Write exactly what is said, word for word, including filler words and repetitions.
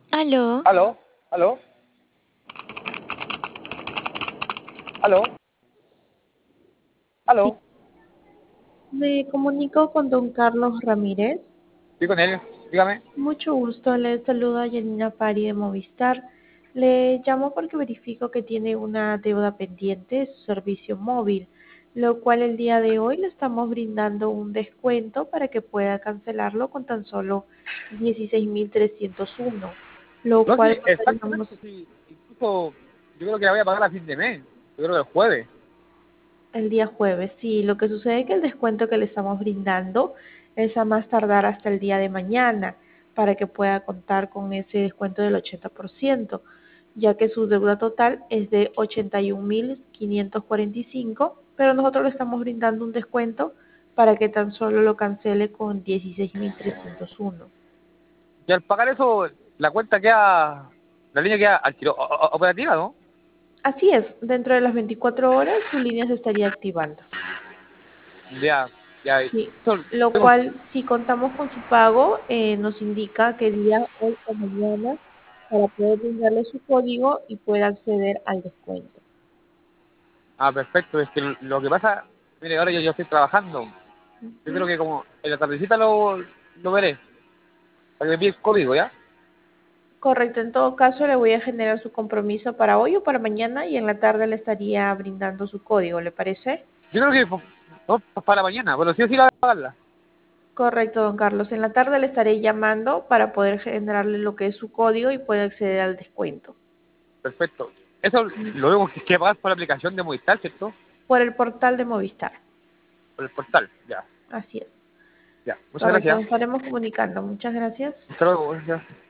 Aló, ¿Aló? ¿Aló? ¿Aló? Sí, ¿Aló? me comunico con don Carlos Ramírez. Sí, con él. Dígame. Mucho gusto, le saluda Janina Pari de Movistar. Le llamo porque verifico que tiene una deuda pendiente de su servicio móvil, lo cual el día de hoy le estamos brindando un descuento para que pueda cancelarlo con tan solo dieciséis mil trescientos uno, lo No, sí, cual podríamos exactamente, sí. Incluso yo creo que la voy a pagar a fin de mes. Yo creo que el jueves. el día jueves. Sí, lo que sucede es que el descuento que le estamos brindando es a más tardar hasta el día de mañana para que pueda contar con ese descuento del ochenta por ciento, ya que su deuda total es de ochenta y un mil quinientos cuarenta y cinco, pero nosotros le estamos brindando un descuento para que tan solo lo cancele con dieciséis mil trescientos uno. Y al pagar eso, la cuenta queda, la línea queda al tiro o- o- operativa, ¿no? Así es, dentro de las veinticuatro horas su línea se estaría activando. Ya, ya. Sí, Eso, lo tengo, cual si contamos con su pago, eh, nos indica qué día, hoy o mañana, para poder brindarle su código y pueda acceder al descuento. ah, perfecto. Es que lo que pasa, mire, ahora yo, yo estoy trabajando. Yo creo Ujú. que como en la tardecita lo, lo veré. Para que me pide el código, ¿ya? Correcto, en todo caso le voy a generar su compromiso para hoy o para mañana y en la tarde le estaría brindando su código, ¿le parece? Yo creo que po- no, para mañana, pero sí o sí la voy a pagarla. Correcto, don Carlos. En la tarde le estaré llamando para poder generarle lo que es su código y pueda acceder al descuento. Perfecto. Eso lo vemos que que pagar por la aplicación de Movistar, ¿cierto? Por el portal de Movistar. Por el portal. Ya, Así es. ya. Muchas Correcto, gracias. nos estaremos comunicando. Muchas gracias. Hasta luego. Gracias.